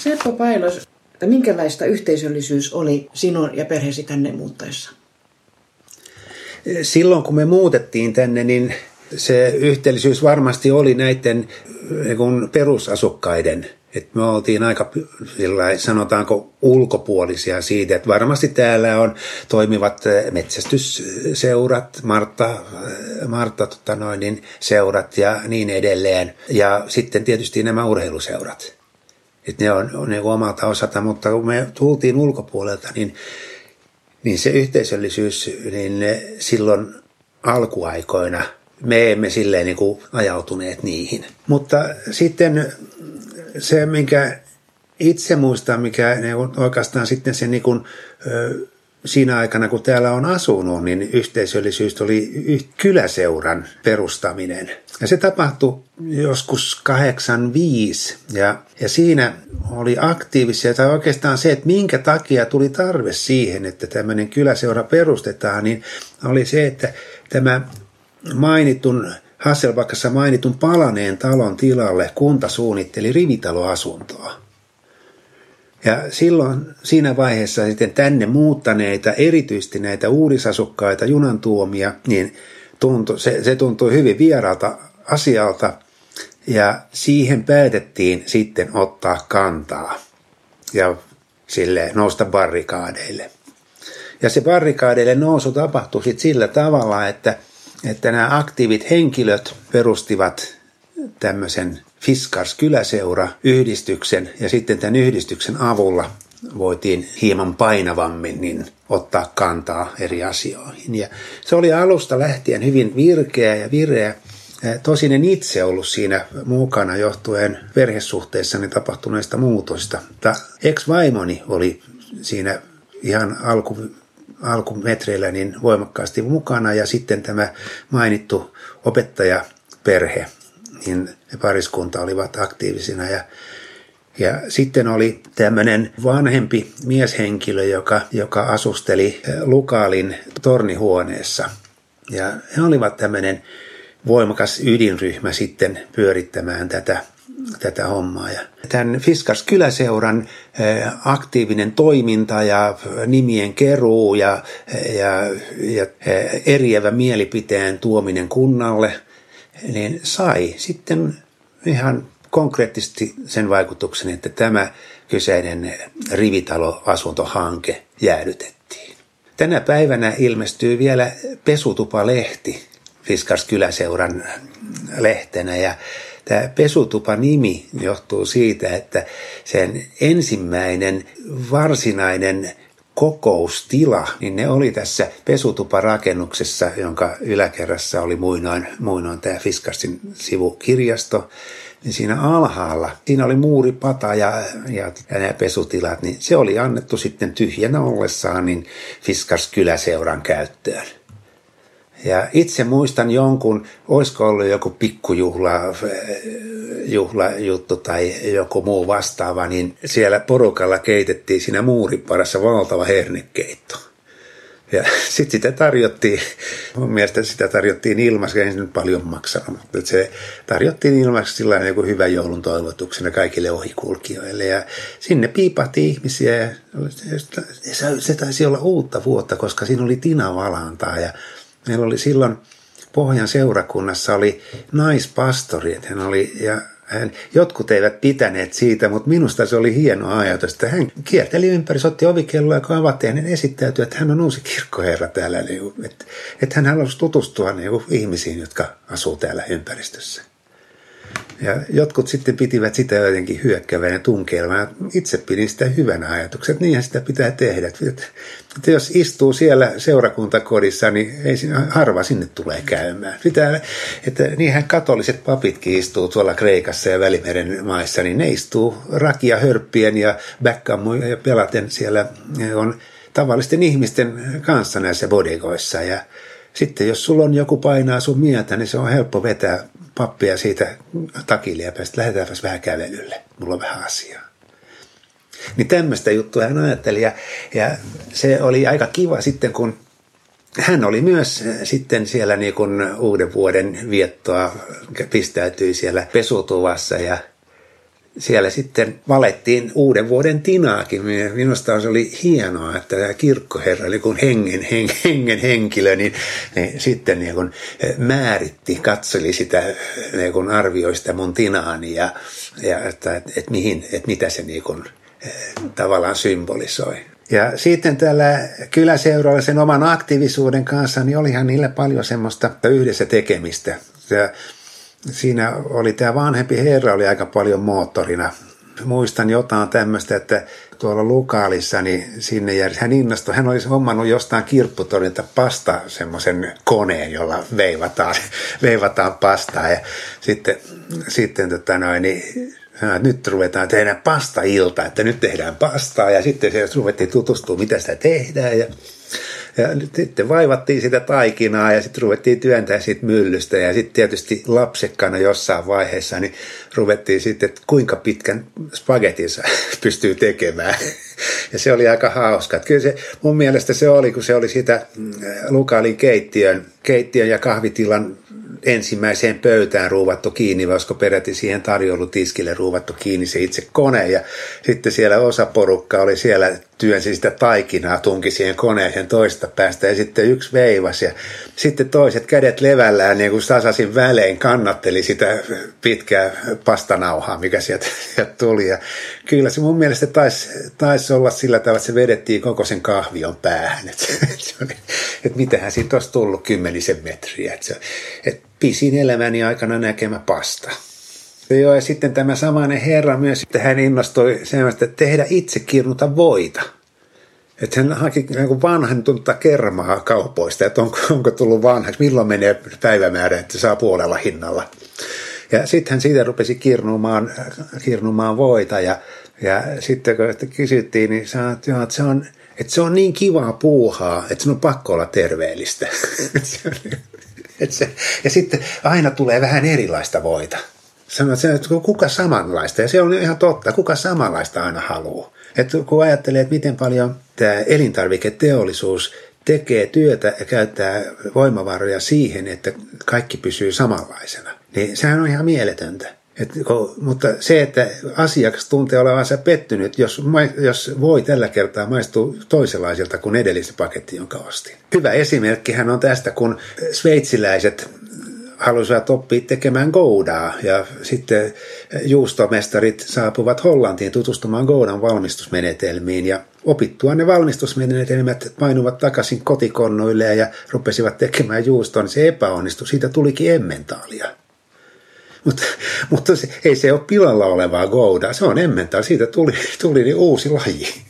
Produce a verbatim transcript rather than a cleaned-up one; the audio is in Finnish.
Seppo Pailos, että minkälaista yhteisöllisyys oli sinun ja perheesi tänne muuttaessa? Silloin kun me muutettiin tänne, niin se yhteisöllisyys varmasti oli näiden niin perusasukkaiden. Et me oltiin aika, sanotaanko, ulkopuolisia siitä, että varmasti täällä on toimivat metsästysseurat, Martta, Martta tota noin, niin seurat ja niin edelleen. Ja sitten tietysti nämä urheiluseurat. Et ne on, on niin omalta osalta, mutta kun me tultiin ulkopuolelta, niin, niin se yhteisöllisyys, niin silloin alkuaikoina me emme silleen niin kuin ajautuneet niihin. Mutta sitten se, minkä itse muistan, mikä oikeastaan sitten se niin kuin, siinä aikana, kun täällä on asunut, niin yhteisöllisyys oli kyläseuran perustaminen. Ja se tapahtui joskus kahdeksankymmentäviisi ja, ja siinä oli aktiivisia, tai oikeastaan se, että minkä takia tuli tarve siihen, että tämmöinen kyläseura perustetaan, niin oli se, että tämä mainitun Hasselbackassa mainitun palaneen talon tilalle kunta suunnitteli rivitaloasuntoa. Ja silloin siinä vaiheessa sitten tänne muuttaneita, erityisesti näitä uudisasukkaita, junantuomia, niin tuntui, se, se tuntui hyvin vieraalta asialta ja siihen päätettiin sitten ottaa kantaa ja sille nousta barrikaadeille. Ja se barrikaadeille nousu tapahtui sitten sillä tavalla, että että nämä aktiivit henkilöt perustivat tämmöisen Fiskars-kyläseura-yhdistyksen ja sitten tämän yhdistyksen avulla voitiin hieman painavammin niin ottaa kantaa eri asioihin. Ja se oli alusta lähtien hyvin virkeä ja vireä. Tosin en itse ollut siinä mukana johtuen perhesuhteissani tapahtuneista muutosta. Mutta ex-vaimoni oli siinä ihan alku alkumetreillä niin voimakkaasti mukana ja sitten tämä mainittu opettajaperhe, niin pariskunta olivat aktiivisina ja, ja sitten oli tämmöinen vanhempi mieshenkilö, joka, joka asusteli Lukaalin tornihuoneessa ja he olivat tämmöinen voimakas ydinryhmä sitten pyörittämään tätä tätä hommaa. Ja tämän Fiskars-kyläseuran aktiivinen toiminta ja nimien keruu ja, ja, ja eriävä mielipiteen tuominen kunnalle, niin sai sitten ihan konkreettisesti sen vaikutuksen, että tämä kyseinen rivitaloasuntohanke jäädytettiin. Tänä päivänä ilmestyy vielä Pesutupa-lehti Fiskars-kyläseuran lehtenä ja tämä Pesutupa-nimi johtuu siitä, että sen ensimmäinen varsinainen kokoustila, niin ne oli tässä Pesutupa-rakennuksessa, jonka yläkerrassa oli muinoin, muinoin tämä Fiskarsin sivukirjasto. Niin siinä alhaalla, siinä oli muuripata ja, ja, ja nämä pesutilat, niin se oli annettu sitten tyhjänä ollessaan niin Fiskars-kyläseuran käyttöön. Ja itse muistan jonkun, olisiko ollut joku pikkujuhla juhlajuttu tai joku muu vastaava, niin siellä porukalla keitettiin siinä muuriparassa valtava hernekeitto. Ja sitten sitä tarjottiin, mun mielestä sitä tarjottiin ilmaiseksi, ei se nyt paljon maksanut, mutta se tarjottiin ilmaiseksi sellainen joku hyvä joulun toivotuksena kaikille ohikulkijoille. Ja sinne piipahti ihmisiä ja se taisi olla uutta vuotta, koska siinä oli Tina Valantaa ja meillä oli silloin Pohjan seurakunnassa oli naispastori, että hän oli, ja hän, jotkut eivät pitäneet siitä, mutta minusta se oli hieno ajatus, että hän kierteli ympäri, otti ovikelloa, kun avattiin, hän esittäytyi, että hän on uusi kirkkoherra täällä, että, että hän halusi tutustua niin ihmisiin, jotka asuu täällä ympäristössä. Ja jotkut sitten pitivät sitä jotenkin hyökkävänä ja tunkeilevana. Itse pidin sitä hyvänä ajatuksena, että niinhän sitä pitää tehdä. Että, että jos istuu siellä seurakuntakodissa, niin ei siinä, harva sinne tulee käymään. Pitää, että niinhän katoliset papitkin istuu tuolla Kreikassa ja Välimeren maissa, niin ne istuu rakia hörppien ja backgammoja ja pelaten siellä on tavallisten ihmisten kanssa näissä bodegoissa. Ja sitten jos sulla on joku painaa sun mieltä, niin se on helppo vetää pappia siitä takiliepästä, lähdetäänpäs vähän kävelylle, mulla on vähän asiaa. Niin tämmöistä juttua hän ajatteli ja, ja se oli aika kiva sitten, kun hän oli myös sitten siellä niin kuin uuden vuoden viettoa, pistäytyi siellä pesutuvassa ja siellä sitten valettiin uuden vuoden tinaakin. Minusta se oli hienoa, että tämä kirkkoherra, eli kun hengen, hengen, hengen henkilö, niin, niin sitten niin kun määritti, katseli sitä, niin kun arvioi sitä mun tinaani ja, ja että, että, että, mihin, että mitä se niin kun, tavallaan symbolisoi. Ja sitten tällä kyläseuralla sen oman aktiivisuuden kanssa, niin olihan niillä paljon semmoista yhdessä tekemistä. Ja siinä oli tämä vanhempi herra, oli aika paljon moottorina. Muistan jotain tämmöistä, että tuolla Lukaalissa, niin sinne järjestyi, hän innostui, hän olisi hommannut jostain kirpputorilta pasta semmoisen koneen, jolla veivataan, veivataan pastaa. Ja sitten, sitten tota noin, niin nyt ruvetaan tehdä pasta-ilta, että nyt tehdään pastaa ja sitten se ruvettiin tutustumaan, mitä sitä tehdään ja, ja sitten vaivattiin sitä taikinaa ja sitten ruvettiin työntää siitä myllystä ja sitten tietysti lapsekkana jossain vaiheessa niin ruvettiin sitten, että kuinka pitkän spagetinsa pystyy tekemään ja se oli aika hauska. Että kyllä se mun mielestä se oli, kun se oli sitä Lukaalin keittiön, keittiön ja kahvitilan ensimmäiseen pöytään ruuvattu kiinni, koska peräti siihen tarjoulutiskille ruuvattu kiinni se itse kone. Ja sitten siellä osa porukka oli siellä, työnsi sitä taikinaa, tunki siihen koneeseen toista päästä ja sitten yksi veivas. Ja sitten toiset kädet levällään niin kuin tasaisin välein kannatteli sitä pitkää pastanauhaa, mikä sieltä, sieltä tuli. Ja kyllä se mun mielestä taisi, taisi olla sillä tavalla, että se vedettiin koko sen kahvion päähän. Että, että mitähän siitä olisi tullut kymmenisen metriä. Että, että pisin elämäni aikana näkemä pasta. Joo, ja sitten tämä samainen herra myös, että hän innostui semmoista, että tehdä itse kirnuta voita. Että hän haki vanhentunutta kermaa kaupoista, että onko, onko tullut vanhaksi, milloin menee päivämäärä, että saa puolella hinnalla. Ja sitten hän siitä rupesi kirnumaan, kirnumaan voita ja, ja sitten kun kysyttiin, niin sanoi, että, joo, että, se on, että se on niin kivaa puuhaa, että se on pakko olla terveellistä. Että se, ja sitten aina tulee vähän erilaista voita. Sanoit, että kuka samanlaista, ja se on ihan totta, kuka samanlaista aina haluaa. Että kun ajattelee, että miten paljon tämä elintarviketeollisuus tekee työtä ja käyttää voimavaroja siihen, että kaikki pysyy samanlaisena, niin sehän on ihan mieletöntä. Et, mutta se, että asiakas tuntee olevansa pettynyt, jos, jos voi tällä kertaa maistua toisenlaiselta kuin edellisen paketti, jonka ostin. Hyvä esimerkkihän on tästä, kun sveitsiläiset halusivat oppia tekemään goudaa ja sitten juustomestarit saapuvat Hollantiin tutustumaan goudan valmistusmenetelmiin ja opittua ne valmistusmenetelmät painuvat takaisin kotikonnoille ja rupesivat tekemään juustoa, niin se epäonnistui. Siitä tulikin emmentaalia. Mutta, mutta se, ei se ole pilalla olevaa goudaa, se on emmentaali, siitä tuli, tuli niin uusi laji.